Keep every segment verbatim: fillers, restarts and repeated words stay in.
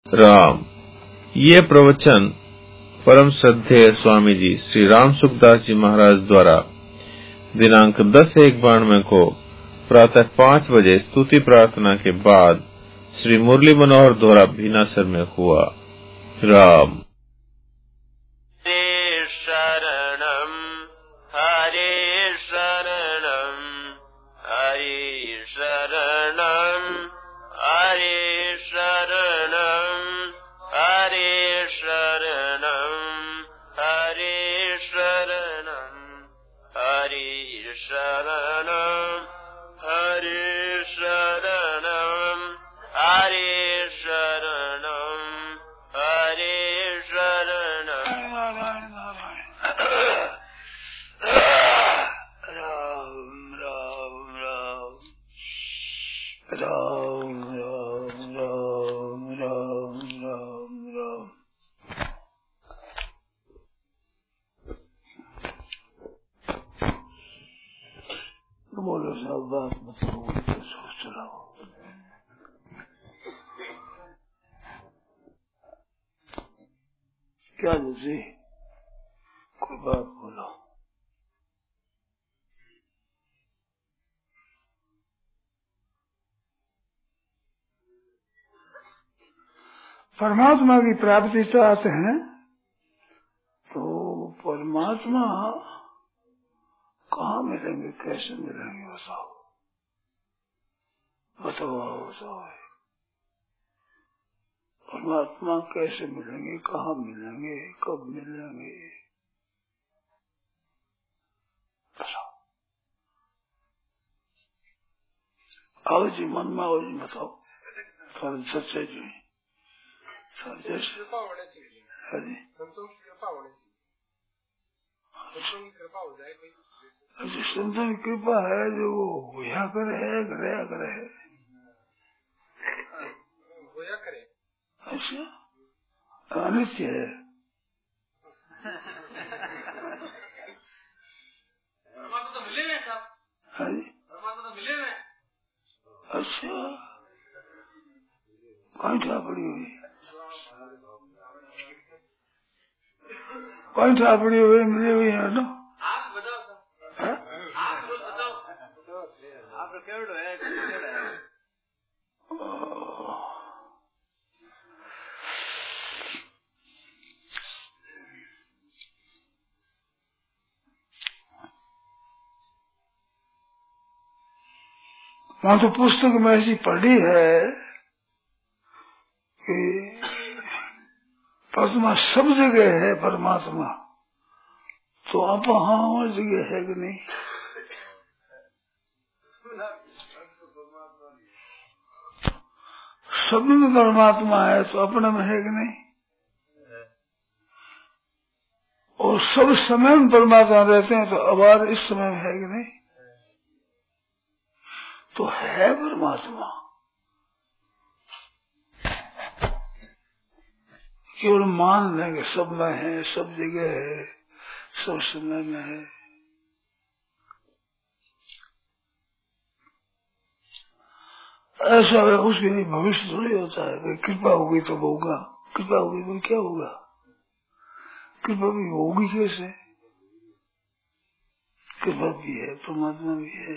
राम। ये प्रवचन परम श्रद्धेय स्वामी जी श्री राम सुखदास जी महाराज द्वारा दिनांक दस एक बानवे को प्रातः पाँच बजे स्तुति प्रार्थना के बाद श्री मुरली मनोहर द्वारा भीनासर में हुआ। राम। हरे शरणम हरे शरणम हरे शरणम हरे शरणम हरे शरणम हरे शरणम हरे शरणम हरे शरणम हरे शरणम हरे शरणम। राम राम राम राम राम राम राम राम राम। बोलो सब बात मतलब सोच रहा क्या जी, कोई बात बोलो। परमात्मा की प्राप्ति चाहते हैं तो परमात्मा कहाँ मिलेंगे, कैसे मिलेंगे, बताओ बताओ बताओ। परमात्मा कैसे मिलेंगे, कहाँ मिलेंगे, कब मिलेंगे, बताओ। आओ जी, मन में आओ जी, बताओ थोड़ा सच्चाई जी। कृपा होनी चाहिए, संतों की कृपा होनी चाहिए, संतों की कृपा हो जाए कोई। अच्छा, संतों की कृपा है जो वो होया करे है, गया करे है, होया करे। अच्छा, अनित्य है। परमात्मा तो मिले हैं साहब। हाँ जी, परमात्मा तो मिले हैं। अच्छा, कौन ठा पड़ी हुई, कौन ठा पड़ी हुई, मिली हुई है ना। आप बताओ साहब, आप लोग बताओ, आप केवल है केवल है। वहां तो पुस्तक में ऐसी पढ़ी है कि परमात्मा सब जगह है, परमात्मा तो आप हाँ जगह है कि नहीं। सब में परमात्मा है तो अपने में है कि नहीं, और सब समय में परमात्मा रहते हैं तो अब इस समय में है कि नहीं, तो है परमात्मा। केवल मान लेंगे सब में है, सब जगह है, सब समय में है। ऐसा है, उसके लिए भविष्य थोड़ी होता है। कृपा होगी तो होगा, कृपा होगी तो क्या होगा, कृपा भी होगी कैसे। कृपा भी है, परमात्मा भी है,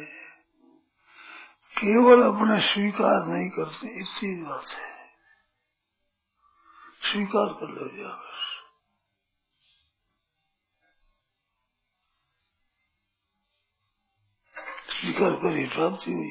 केवल अपने स्वीकार नहीं करते, इतनी बात है। स्वीकार कर लो जाकर, स्वीकार करी प्राप्ति हुई।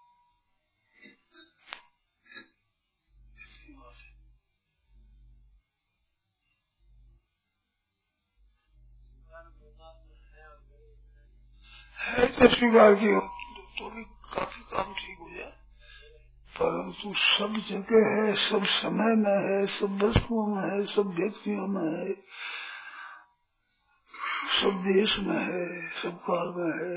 है तो स्वीकार किया तो भी काफी काम ठीक हो जाए, परंतु सब जगह है, सब समय में है, सब वस्तुओं में है, सब व्यक्तियों में है, सब देश में है, सब काल में है,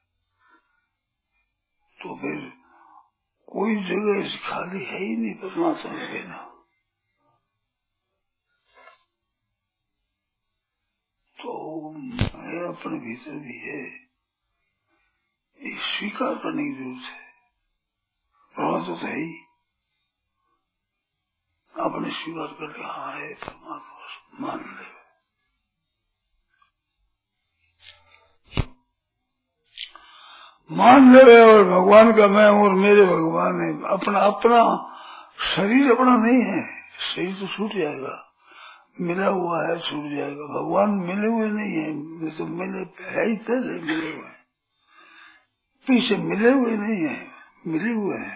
तो फिर कोई जगह खाली है ही नहीं परमात्मा के बिना। तो मैं अपने भीतर भी है, ये स्वीकार करने की जरूरत है। परमात्मा तो है ही, अपने स्वीकार करके हाँ है परमात्मा मान ले। मान ले और भगवान का मैं और मेरे भगवान है। अपना अपना शरीर अपना नहीं है, शरीर तो छूट जाएगा, मिला हुआ है छूट जाएगा। भगवान मिले हुए नहीं है, तो मिले है ही पहले मिले हुए हैं, पीछे मिले हुए नहीं है, मिले हुए हैं।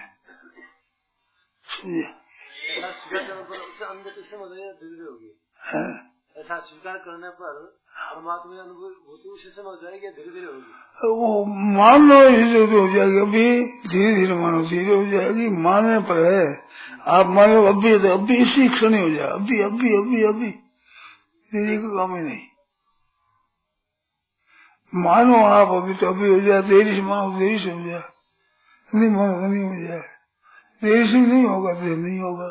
ऐसा स्वीकार करने पर परमात्मा अनुभूति उसी समय हो जाएगी, धीरे धीरे होगी। वो मान लो धीरे हो जाएगी, अभी धीरे धीरे मानो धीरे हो जाएगी। मानने पर है, आप मान लो अभी तो अभी इसी क्षण हो जाए, अभी अभी अभी अभी धीरे का काम ही नहीं। मानो आप अभी तो अभी हो जाए, देरी से मानो देरी से हो जाए, नहीं मानो नहीं हो जाए, देरी से नहीं होगा देर नहीं होगा।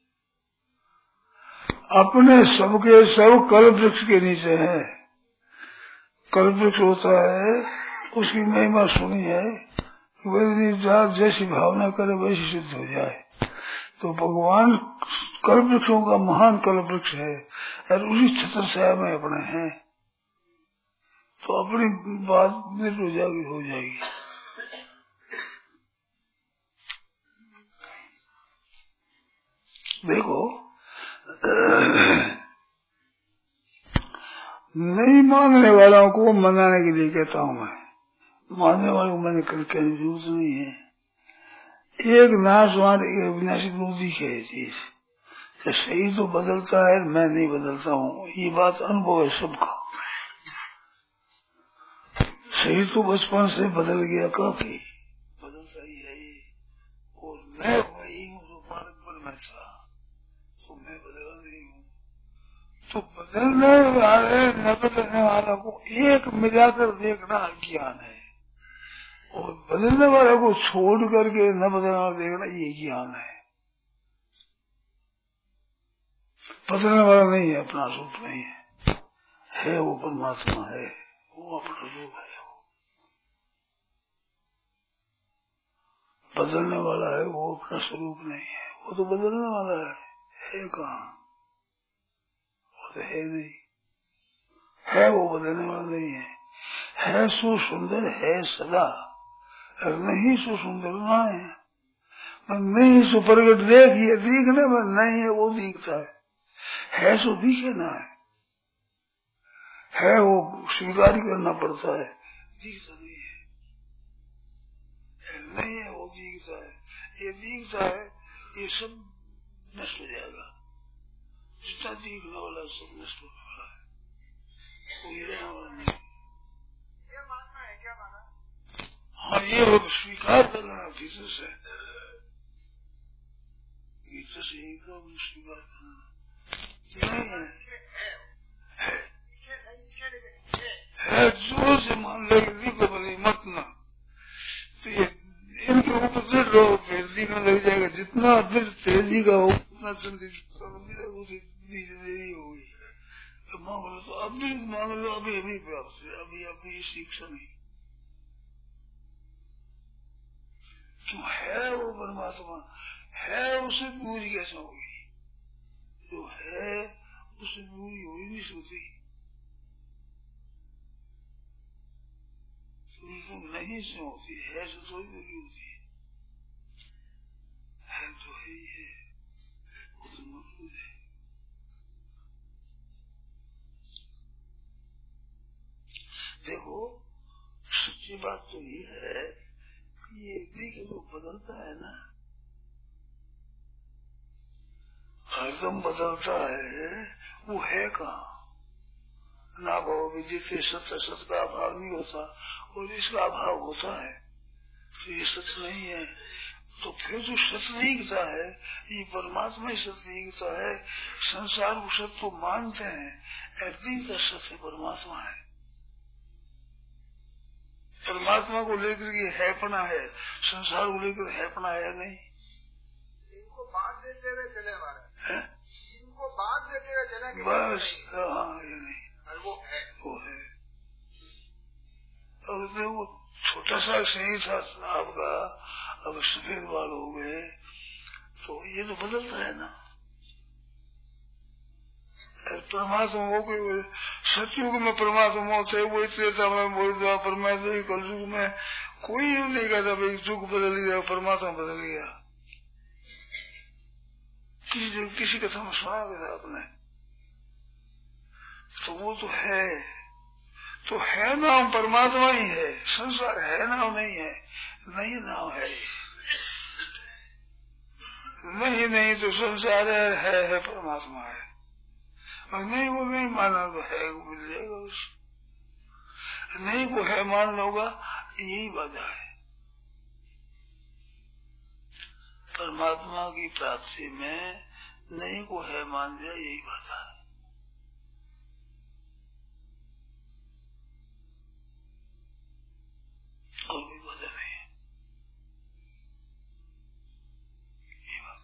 अपने सबके सब कल्प वृक्ष के नीचे है। कल्प वृक्ष होता है, उसकी महिमा सुनी है, वैसे जैसी भावना करे वैसी सिद्ध हो जाए। तो भगवान कल्प वृक्षों का महान कल्प वृक्ष है और उसी छत्र छाया में अपने हैं, तो अपनी बात मिट हो जाएगी हो जाएगी। देखो नहीं मानने वालों को मनाने के लिए कहता हूँ मैं, मानने वालों को मैंने करके जरूरत नहीं है। एक नाशवान एक विनाशी दो दिख है चीज, तो सही तो बदलता है, मैं नहीं बदलता हूँ, ये बात अनुभव है सबका। सही तो बचपन से बदल गया, काफी बदलता ही है ये, और मैं वही हूँ जो मार्ग पर मैं था, तो मैं बदला नहीं हूँ। तो बदलने वाले न बदलने वाला को एक मिलाकर देखना ज्ञान है, और बदलने वाले को छोड़ करके न बदलने वाला देखना ये ज्ञान है। बदलने वाला नहीं है, अपना रूप नहीं है, है वो परमात्मा है, वो अपना रूप है। बदलने वाला है वो अपना स्वरूप नहीं है, वो तो बदलने वाला है, है कहाँ, वो तो है नहीं, है वो बदलने वाला नहीं है। है सो सुंदर है सदा, और नहीं सो सुंदर ना है, नहीं सो प्रगट देखिए, दिखने में नहीं है वो दिखता है, है सो दिखे ना है, है वो स्वीकार करना पड़ता है, दिखता नहीं है, नहीं है वो दिखता है, ये दिखता है, ये सब नष्ट हो जाएगा, जितना दिखने वाला सब नष्ट होने वाला है, कोई रहने वाला नहीं। ये मानना है, क्या माना? हाँ ये वो स्वीकार करना भीतर से, भीतर से एकदम स्वीकार करना नहीं है, है जोर से मान लेगी को बोले मत ना, तो ये इनके ऊपर दृढ़ रहो, फिर दिखने लग जाएगा। जितना दृढ़ तेजी का हो उतना जल्दी देरी होगी। तो मांग लो तो अभी मांग लो, अभी अभी प्राप्त है, अभी अभी शिक्षा नहीं। क्यों है वो परमात्मा है, उसे दूरी कैसे होगी? जो है उससे दूरी हो ही नहीं सकती, नहीं से होती है, से थोड़ी दूरी होती है, है तो है ही है, वो तो मौजूद है। देखो सच्ची बात तो ये है कि ये दिख जो बदलता है ना, हरदम बदलता है, वो है कहाँ ना भाव, जिससे सत्य सत्य का अभाव नहीं होता और इसका अभाव होता है, तो ये सत्य नहीं है। तो फिर जो सत्य दिखता है ये परमात्मा ही सत्य दिखता है। संसार को सत्य तो मानते हैं, दिखता सत्य परमात्मा है। परमात्मा को लेकर के हैपना है, संसार को लेकर हैपना है नहीं। इनको बात देते हुए चले हमारे, इनको बात देते हुए चले बस, हाँ ये नहीं, और वो है वो है। और वो छोटा सा शरीर था आपका, अब सफेद बाल हो गए, तो ये तो बदलता है ना, परमात्मा को सतयुग में परमात्मा थे, वो त्रेता में बोल दिया परमात्मा, कलयुग में कोई नहीं कहता भाई युग बदल गया परमात्मा बदल गया। किसी किसी का समझ सुना गया आपने? तो वो तो है, तो है नाम परमात्मा ही है, संसार है नाम नहीं है, नहीं नाम है, नहीं नहीं तो संसार है, है, है परमात्मा है, और नहीं वो नहीं माना तो है वो मिल जाएगा उसको, नहीं को है मान लोगा, यही बाधा है। परमात्मा की प्राप्ति में नहीं को है मान लिया, यही बाधा है। और भी बाधा नहीं है ये बात।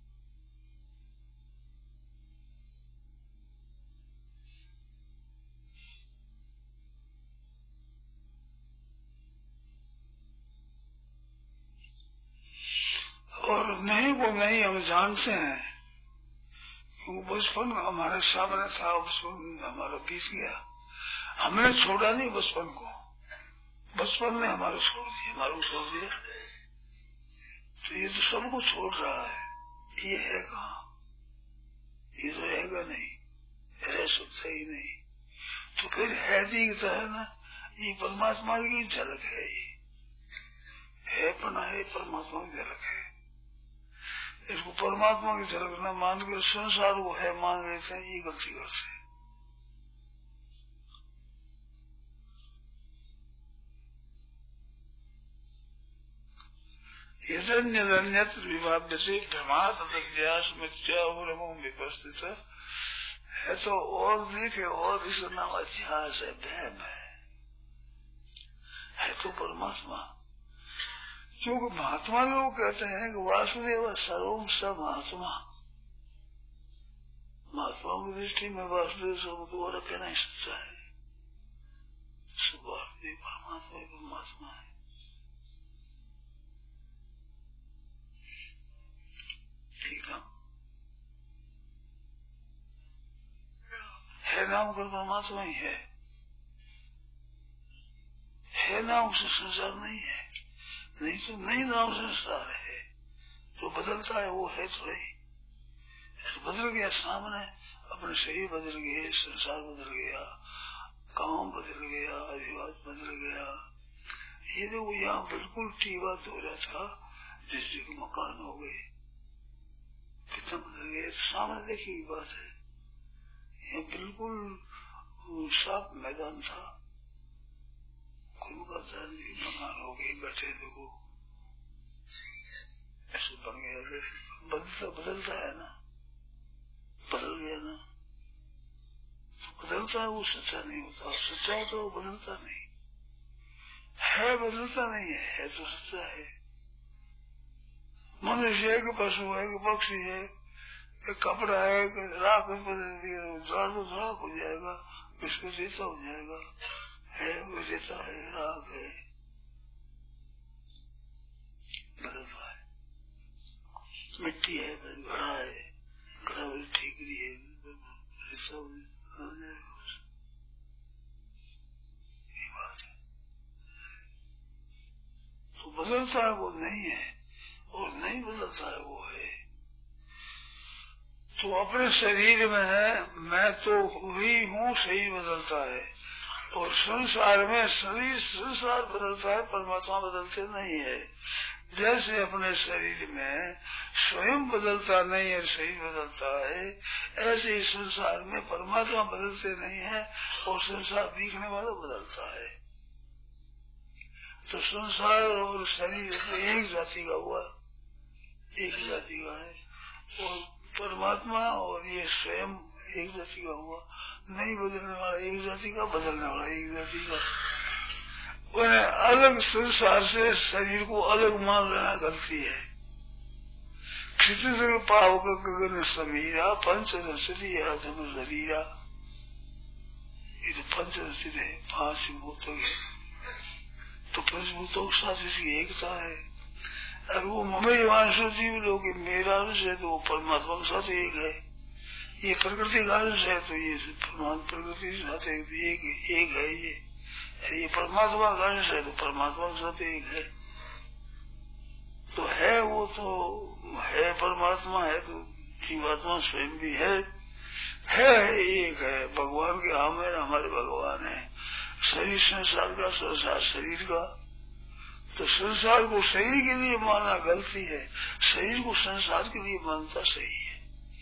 और नहीं को नहीं हम जानते हैं, बचपन हमारे सामने था, बचपन हमारा बीत गया, हमने छोड़ा नहीं बचपन को, बचपन ने हमारा छोड़ दिया, हमारा छोड़ दिया, तो ये तो सबको छोड़ रहा है, ये है कहाँ, ये तो रहेगा नहीं, रह सकता ही नहीं, तो फिर है जी है ना, ये परमात्मा की झलक है, ये है पना है परमात्मा की झलक है। इसको परमात्मा की झलक न मान कर संसार को है मान लेते हैं, ये गलती करते हैं। यजन्यन्यत्र विभाव्य से भ्रमात अज्ञास मिथ्याहुरमो विपस्थित है, तो और देखे और इस नाम अध्यास है, भ्रम है, है तो परमात्मा। क्योंकि महात्मा लोग कहते हैं कि वासुदेव सर्वम स महात्मा, महात्मा की दृष्टि में वासुदेव सर्व तो और कहना ही सच्चा है, सब वासुदेव परमात्मा ही परमात्मा है। ठीक है, है नाम कर परमात्मा ही है, है नाम से संसार नहीं है, नहीं तो नहीं नाम संसार है, जो बदलता है वो है थोड़ा ही, तो बदल गया सामने, अपने शरीर बदल गए, संसार बदल गया, काम बदल गया, अधिवास बदल गया, ये देखो तो यहाँ बिल्कुल टीवा हो रहा था, जिस जगह मकान हो गए, कितना बदल गया, सामने देखिए बात है, यहाँ बिल्कुल साफ मैदान था, मकान हो गए, बैठे देखो ऐसे बन गया, बदलता बदलता है ना, बदल गया ना, बदलता है वो सच्चा नहीं होता, सच्चा होता वो बदलता नहीं है, बदलता नहीं है, है तो सच्चा है। मनुष्य है कि पशु है कि पक्षी है, एक कपड़ा है कि राख बदल दिया, तो राख हो जाएगा, इसको जीता हो जाएगा, है वो जीता है, राख है, बदलता है, मिट्टी है घड़ा है, घड़ा ठीकरी है, सब बदल जाएगा, ये बात है। तो बदलता है वो नहीं है, और नहीं बदलता है वो है। तो अपने शरीर में है, मैं तो हुई हूँ, शरीर बदलता है, और संसार में शरीर संसार बदलता है, परमात्मा बदलते नहीं है। जैसे अपने शरीर में स्वयं बदलता नहीं है, शरीर बदलता है, ऐसे ही संसार में परमात्मा बदलते नहीं है, और संसार दिखने वाला बदलता है। तो संसार और शरीर एक जाति का हुआ, एक जाति का है, और परमात्मा और ये स्वयं एक जाति का हुआ, नहीं बदलने वाला एक जाति का, बदलने वाला एक जाति का। अलग संसार से शरीर को अलग मान लेना गलती है। क्षितिज पाव का गगन समीरा, पंच नशरीरा जन शरीरा, ये तो पंच नशर है, पांच भूतों है, तो पंचभूतों के साथ इसकी एकता है। और वो ममई वांशो जीव लोग मेरा अंश है, तो वो परमात्मा के साथ एक है, ये प्रकृति का अंश है, तो ये परमात्मा प्रकृति के साथ एक, एक, एक है ये। ये परमात्मा का अंश है तो परमात्मा के साथ एक है। तो है वो तो है, परमात्मा है तो जीवात्मा स्वयं भी है, है एक है। भगवान के हम है, हमारे भगवान है। शरीर संसार का, संसार शरीर का। तो संसार को शरीर के लिए मानना गलती है, शरीर को संसार के लिए मानता सही है।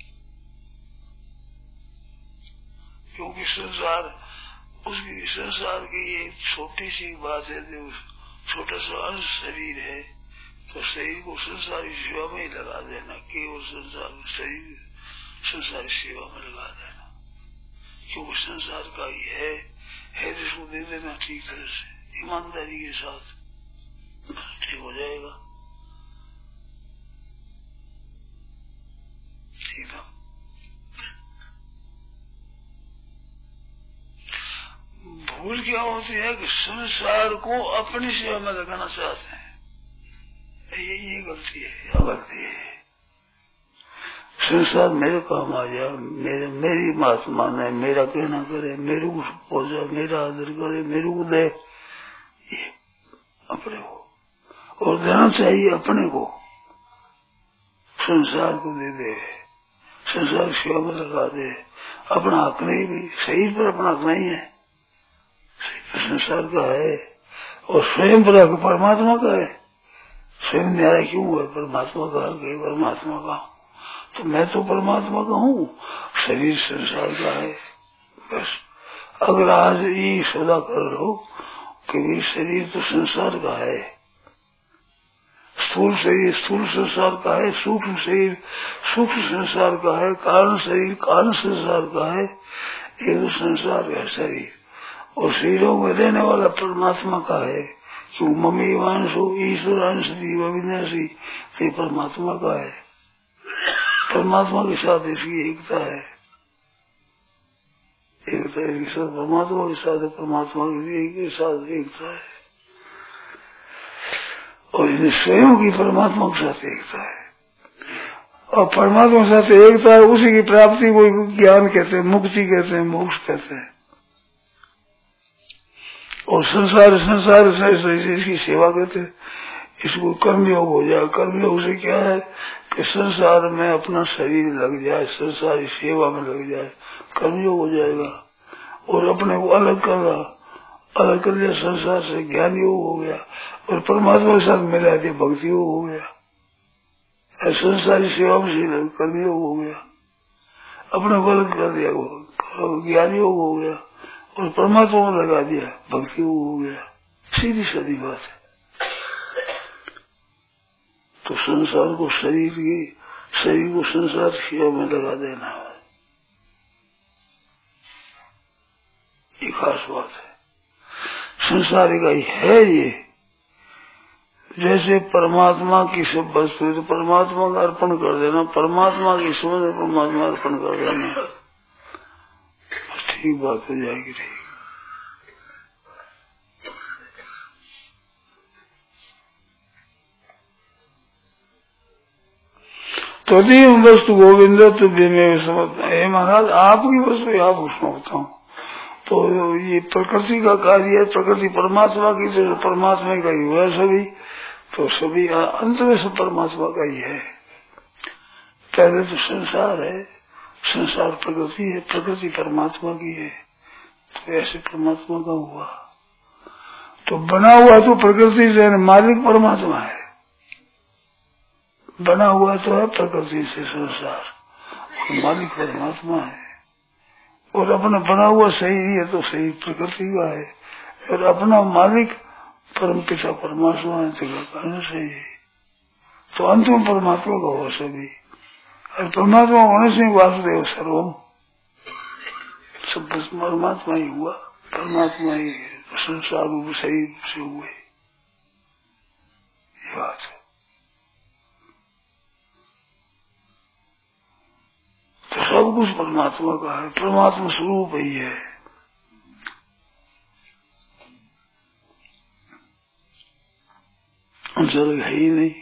क्योंकि संसार उसकी संसार की एक छोटी सी बात है, जो छोटा सा अंश शरीर है, तो शरीर को संसारी सेवा में ही लगा देना, केवल संसार शरीर संसारी सेवा में लगा देना। क्योंकि संसार का ही है, है जिसको दे देना ठीक तरह से ईमानदारी के साथ, ठीक हो जाएगा। ठीक है। भूल क्या होती है कि संसार को अपनी सेवा में लगाना चाहते हैं, ये ये गलती है, यह गलती है। संसार मेरे काम आ जाए, मेरे मेरी बात माने, मेरा कहना करे, मेरे को पहुंचा, मेरा आदर करे, मेरे को दे, ये अपने को। और देना चाहिए अपने को, संसार को दे दे, संसार सेवा में लगा दे। अपना हक नहीं, भी शरीर पर अपना हक नहीं है, संसार का है। और स्वयं पर हक परमात्मा का है। स्वयं न्याय क्यों है? परमात्मा का हक है, परमात्मा का। तो मैं तो परमात्मा का हूँ, शरीर संसार का है। बस अगर आज ये सौदा कर लो कि शरीर तो संसार का है, स्थूल शरीर स्थूल संसार का है, सूक्ष्म शरीर सूक्ष्म संसार का है, कारण शरीर कारण संसार का है, ये तो संसार है शरीर। और शरीरों में रहने वाला परमात्मा का है, जो मम्मी वांश हो ईश्वर अंश जीव अविनाशी, ये परमात्मा का है। परमात्मा के साथ इसकी एकता है, एकता के साथ परमात्मा के साथ, परमात्मा के साथ एकता है। और इन्हें स्वयं की परमात्मा के साथ एकता है। और परमात्मा के साथ एकता है, उसी की प्राप्ति को ज्ञान कहते हैं, मुक्ति कहते हैं, मोक्ष कहते हैं। और संसार संसार से इसकी सेवा करते हैं, इसको कर्मयोग हो जाए। कर्मयोग से क्या है कि संसार में अपना शरीर लग जाए, संसारी सेवा में लग जाए, कर्मयोग हो जाएगा। और अपने को अलग कर रहा, अलग कर लिया संसार से, ज्ञान योग हो गया। और परमात्मा के साथ मिला दिया, भक्ति योग हो गया। संसारी सेवा में कर्मयोग हो गया, अपने को अलग कर दिया, ज्ञान योग हो गया। और परमात्मा में लगा दिया, भक्ति हो गया। सीधी सादी बात है। तो संसार को शरीर की शरीर को संसार सेवा में लगा देना है, ये खास बात है। संसार का ही है ये। जैसे परमात्मा की सब वस्तु है तो परमात्मा का अर्पण कर देना, परमात्मा की समझ परमात्मा अर्पण कर देना, ठीक बात हो जाएगी। ठीक तो वस्तु गोविंद तो में समझता है महाराज, आपकी वस्तु आप उसमें बताऊं। तो ये प्रकृति का कार्य है, प्रकृति परमात्मा की, तो परमात्मा का ही हुआ सभी, तो सभी अंत में सब परमात्मा का ही है। पहले तो संसार है, संसार प्रकृति है, प्रकृति परमात्मा की है, तो ऐसे परमात्मा का हुआ। तो बना हुआ तो प्रकृति से मालिक परमात्मा है, बना हुआ तो है प्रकृति से संसार, और मालिक परमात्मा है। और अपना बना हुआ सही है तो सही प्रकृति का है, और अपना मालिक परम पिता परमात्मा है, जगह कारण सही है। तो अंत में परमात्मा का हुआ सभी, और परमात्मा होने से वासुदेव सर्वम, सब परमात्मा ही हुआ, परमात्मा ही संसार रूप सही से हुए, ये बात है। तो सब कुछ परमात्मा का है, परमात्मा स्वरूप ही है। जल है ही नहीं।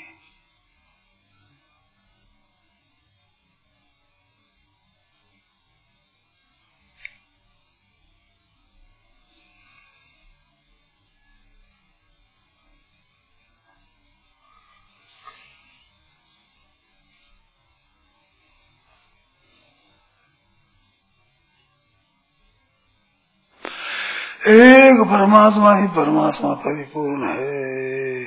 एक परमात्मा ही परमात्मा परिपूर्ण है।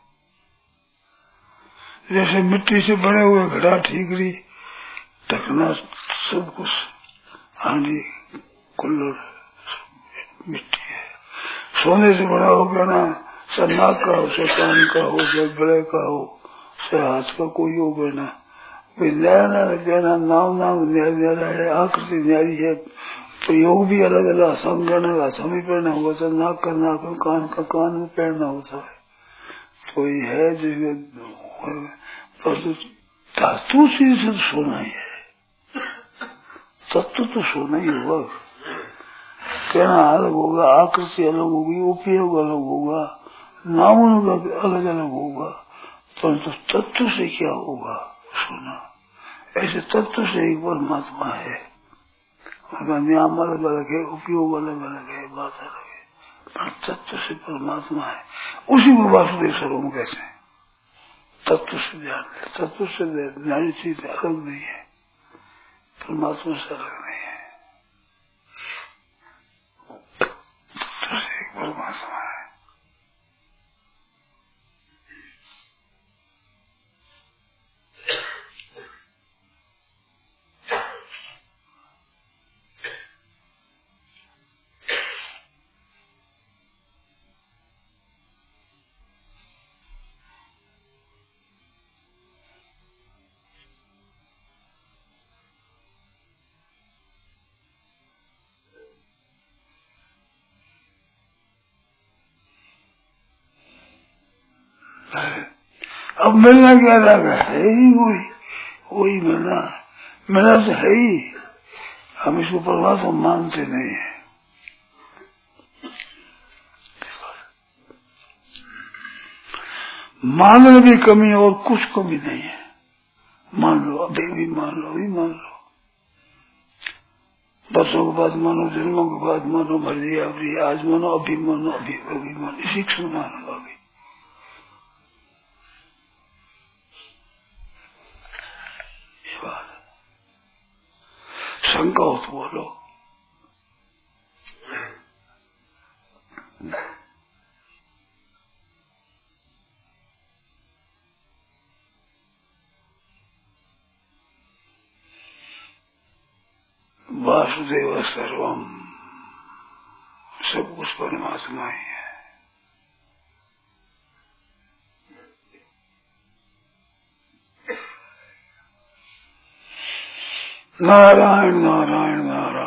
जैसे मिट्टी से बने हुए घड़ा, ठीकरी, ढकना, सब कुछ, हांडी, कुल्लड़, मिट्टी है। सोने से बड़ा हो गया ना, चाहे नाक का हो, चाहे कान का हो, चाहे गले का हो, चाहे हाथ का कोई हो गया ना, कोई नया नया कहना, नाम नाम न्याय न्यारा है, आकृति न्यारी है, प्रयोग भी अलग अलग, असम करना का असम ही पहना होगा, चाहे नाक का नाक में, कान का कान में पहनना होता है। तो ये है जिसमें धातु चीज से तो सोना ही है, तत्व तो सोना ही होगा। कहना अलग होगा, आकृति अलग होगी, उपयोग अलग होगा, नामों का अलग अलग होगा, परंतु तो तत्व से क्या होगा? सोना। ऐसे तत्व से एक परमात्मा है, उनका नियम अलग अलग है, उपयोग अलग अलग है, बात अलग है, पर तत्व से परमात्मा है। उसी को वासुदेव सर्वम कहते हैं। तत्व से ध्यान, तत्व से न्याय चीज अलग नहीं है, परमात्मा से अलग नहीं है, तत्व से एक परमात्मा है। अब मिलना क्या रहेगा? है ही वही, वही मिलना, मिलना तो है ही। हम इसको परमात्मा मानते नहीं है। मानने भी कमी और कुछ कमी नहीं है। मान लो, अभी भी मान लो, अभी मान लो, बरसों के बाद मानो, जन्मों के बाद मानो, मर्जी अभी, आज मानो, अभी मानो, अभी अभी मानो, इसी क्षण मान लो। अभी शंका हो तो बोलो। वासुदेव सर्वम, सब कुछ परमात्मा ही है। नारायण नारायण नारायण।